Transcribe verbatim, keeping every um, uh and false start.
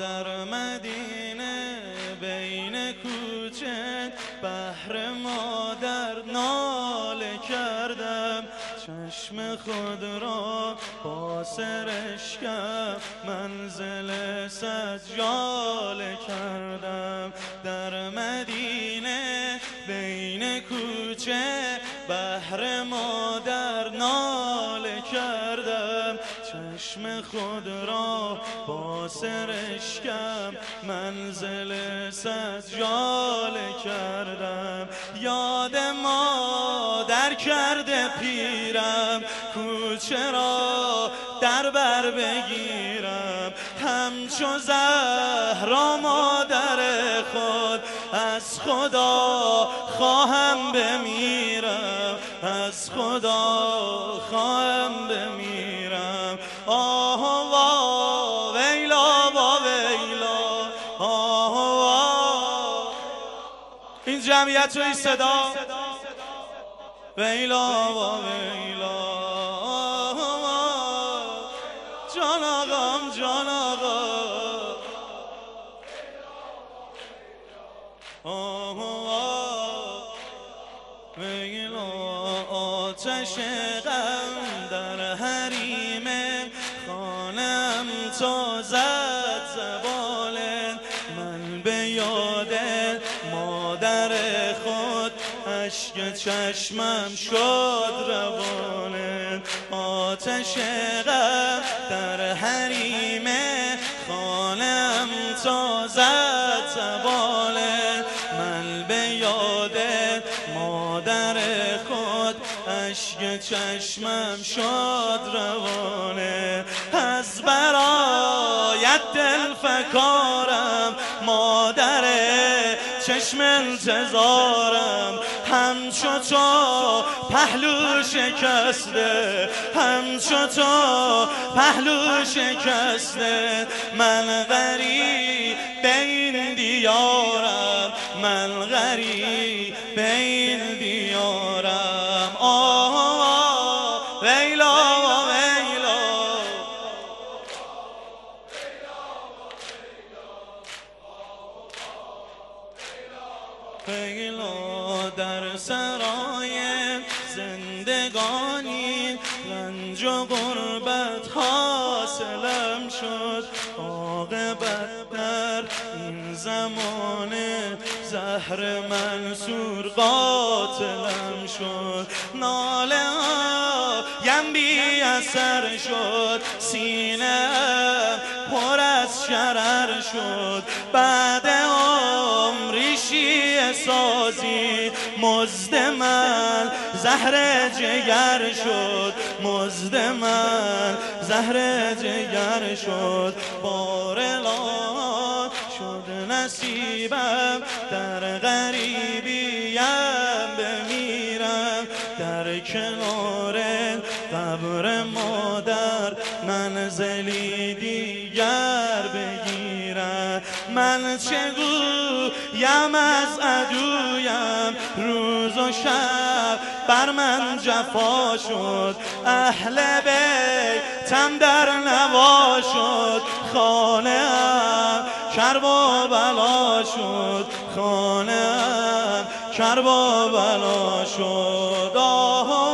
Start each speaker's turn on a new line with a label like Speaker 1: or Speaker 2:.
Speaker 1: در مدینه بین کوچه بهر مادر ناله کردم، چشم خود را با سرشکم منزل سجاله کردم. در مدینه بین کوچه بهر مادر ناله کردم، چشم خود را با سرشکم منزل سجاله کردم. یاد مادر کرده پیرم، کوچه را در بر بگیرم، همچو زهرا مادر خود از خدا خواهم بمیرم، از خدا خواهم بمیرم. آه وا ویلا وا ویلا، آه وا. این جمعیت رو این صدا ویلا وا ویلا، جان آقام جان آقا، آه ویلا. آتش غم در حریم خانم تا زد زبال، من به یاد مادر خود اشک چشمم شد روانه. آتش غم در حریم خانم تا زد زبال، من به یاد مادر خود اشک چشمم شد روانه. از برایت دل فکارم مادر چشم انتظارم، همچو تو پهلو شکسته، همچو تو پهلو شکسته. من غریب بین دیارم، من غریب بین دیارم. آه ویلا ویلا، ویلا. در سرای زندگانی رنج و غربت حاصلم شد، عاقبت در این زمانه زهر منصور قاتلم شد. ناله هایم بی اثر شد، سینه پر از شرر شد. بعد عمری شیعه سازی مزد من زهر جگر شد، مزد من زهر جگر شد. بارلا شد نصیبم در غریبیم بمیرم، در کنار قبر مادر منزلی دیگر بگیرم. من چگویم از عدویم، روز و شب بر من جفا شد. اهل بیتم در نوا شد، خانه ام کرب و بلا شد، خانه ام کرب و بلا شد. آه